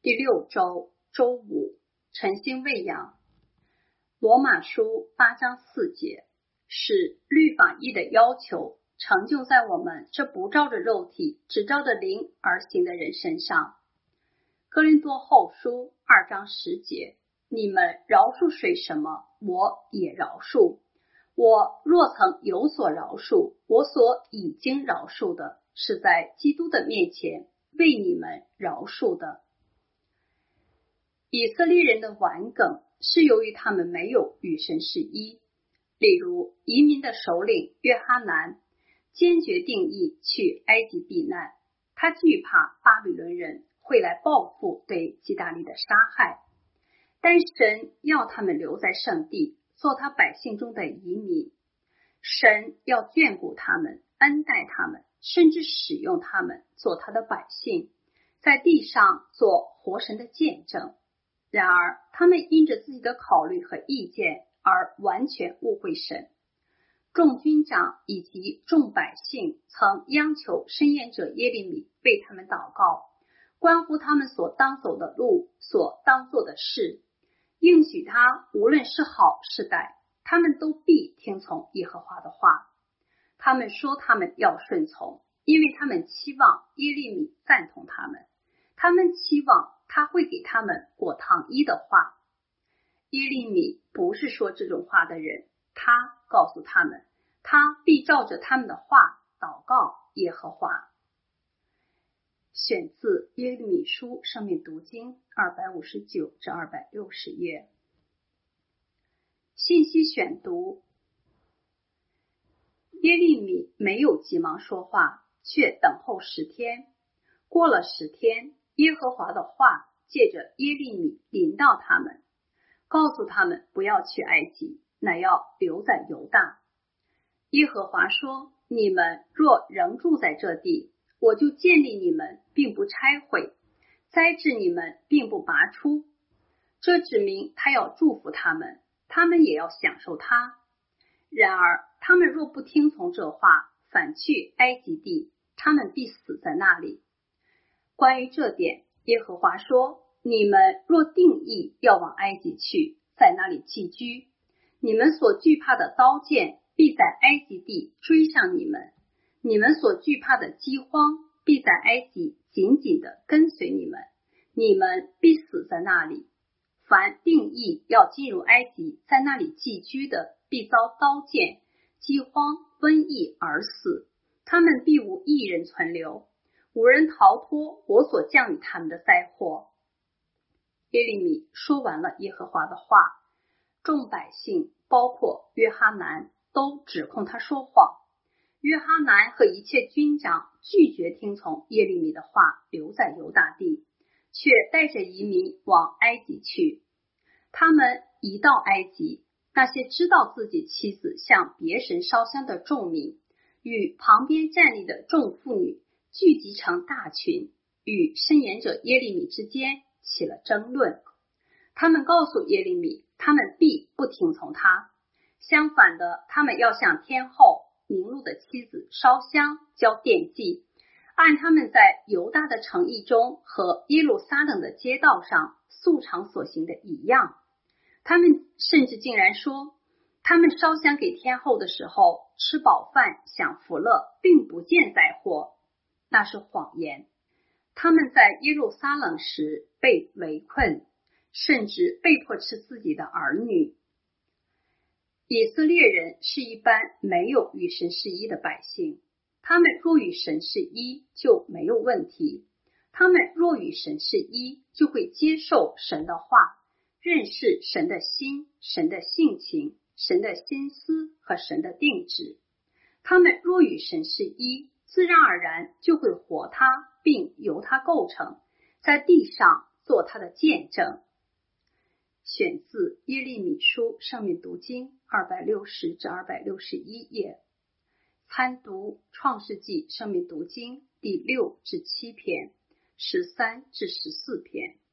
第6周周五，晨星喂养。罗马书8章4节，使律法义的要求成就在我们这不照着肉体只照着灵而行的人身上。哥林多后书2章10节，你们饶恕谁什么，我也饶恕。我若曾有所饶恕，我所已经饶恕的，是在基督的面前为你们饶恕的。以色列人的顽梗是由于他们没有与神是一。例如移民的首领约哈南坚决定义去埃及避难，他惧怕巴比伦人会来报复对基大利的杀害，但神要他们留在圣地，做他百姓中的移民。神要眷顾他们，恩待他们，甚至使用他们做他的百姓，在地上做活神的见证。然而他们因着自己的考虑和意见而完全误会神。众军长以及众百姓曾央求申言者耶利米为他们祷告，关乎他们所当走的路，所当做的事，应许他无论是好是歹，他们都必听从耶和华的话。他们说他们要顺从，因为他们期望耶利米赞同他们，他们期望他会给他们裹糖衣的话。耶利米不是说这种话的人，他告诉他们，他必照着他们的话祷告耶和华。选自耶利米书生命读经259至260页。信息选读。耶利米没有急忙说话，却等候10天。过了10天，耶和华的话借着耶利米临到他们，告诉他们不要去埃及，乃要留在犹大。耶和华说，你们若仍住在这地，我就建立你们，并不拆毁，栽植你们，并不拔出。这指明他要祝福他们，他们也要享受他。然而他们若不听从这话，反去埃及地，他们必死在那里。关于这点，耶和华说，你们若定义要往埃及去，在那里寄居，你们所惧怕的刀剑必在埃及地追上你们，你们所惧怕的饥荒必在埃及紧紧地跟随你们，你们必死在那里。凡定义要进入埃及，在那里寄居的，必遭刀剑、饥荒、瘟疫而死，他们必无一人存留，无人逃脱我所降与他们的灾祸。耶利米说完了耶和华的话，众百姓包括约哈南都指控他说谎。约哈南和一切军长拒绝听从耶利米的话，留在犹大地，却带着移民往埃及去。他们一到埃及，那些知道自己妻子向别神烧香的众民，与旁边站立的众妇女聚集成大群，与申言者耶利米之间起了争论。他们告诉耶利米，他们必不听从他，相反的，他们要向天后宁录的妻子烧香交奠祭，按他们在犹大的城邑中和耶路撒冷的街道上素常所行的一样。他们甚至竟然说，他们烧香给天后的时候，吃饱饭享福乐，并不见灾祸。那是谎言。他们在耶路撒冷时被围困，甚至被迫吃自己的儿女。以色列人是一般没有与神是一的百姓，他们若与神是一，就没有问题。他们若与神是一，就会接受神的话，认识神的心、神的性情、神的心思和神的定旨。他们若与神是一，自然而然就会活他，并由他构成，在地上做他的见证。选自耶利米书生命读经260至261页。参读创世纪生命读经第6至7篇、13至14篇。